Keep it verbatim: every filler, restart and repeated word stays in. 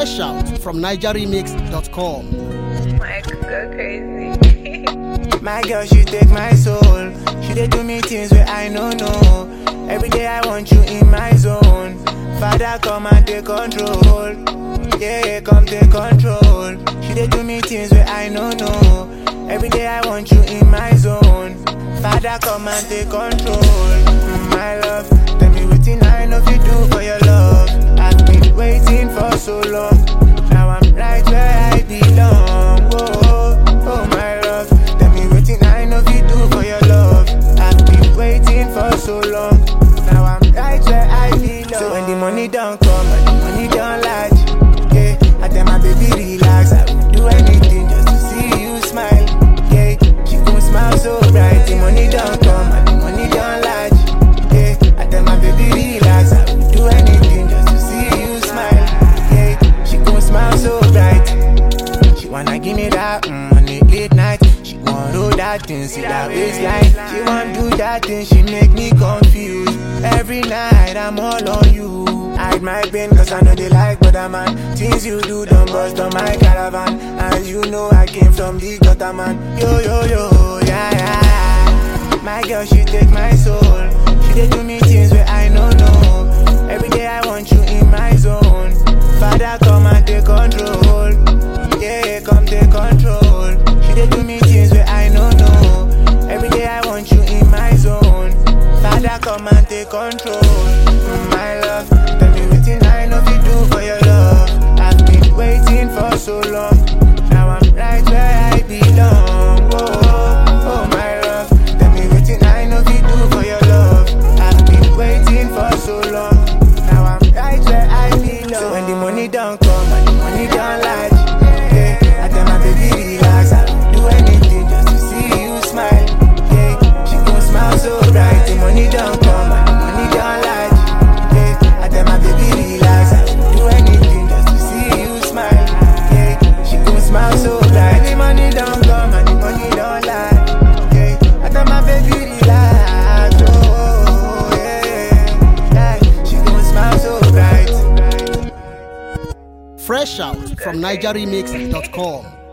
Fresh out from niger remix dot com. Mike, go crazy. My girl, she take my soul. She dey do me things where I no know. Every day I want you in my zone. Father, come and take control. Yeah, come take control. She dey do me things where I no know. Every day I want you in my zone. Father, come and take control. Mm, my love, tell me wetin I know you do for your love. I've been waiting for so long. Now I'm right where I belong. Whoa, oh my love, tell me wetin I know you do for your love. I've been waiting for so long. Now I'm right where I belong. So when the money don't come and the money don't lodge, yeah, I tell my baby relax. I will do anything just to see you smile. Yeah, she gon' smile so bright. The money don't come and the money don't lodge. Yeah, I tell my baby relax. I will do anything just to see you smile. Yeah, she gon' smile so bright. She wanna give me that mm, on the late night. She want do that thing, see that waistline. She want do that thing, she make me confused. Every night I'm all on you. Hide my pain cause I know they like brother man. Things you do don't bust on my caravan. And you know I came from the gutter man. Yo yo yo, yeah yeah. My girl, she take my soul. She dey do me things where I no know. Every day I want you in my zone. Father, come and take control. Yeah, come take control. She dey do me things where I no know. Every day I want you in my zone. Father, come and take control. Mm, my love, tell me wetin I know you do for your love. I've been waiting for so long. Now I'm right where I belong. Whoa, oh my love, tell me wetin I know you do for your love. I've been waiting for so long. Now I'm right where I belong. So when the money don't come and the money don't lodge, yeah, I tell my baby relax. I will do anything just to see you smile. Yeah, she gon' smile so bright. The money don't come and the money don't lodge. Yeah, I tell my baby relax. I will do anything just to see you smile. Yeah, she gon' smile so bright. The money don't come and the money don't lodge. Yeah, I tell my baby relax. Oh, yeah, yeah, she gon' smile so bright. Fresh out from niger remix dot com.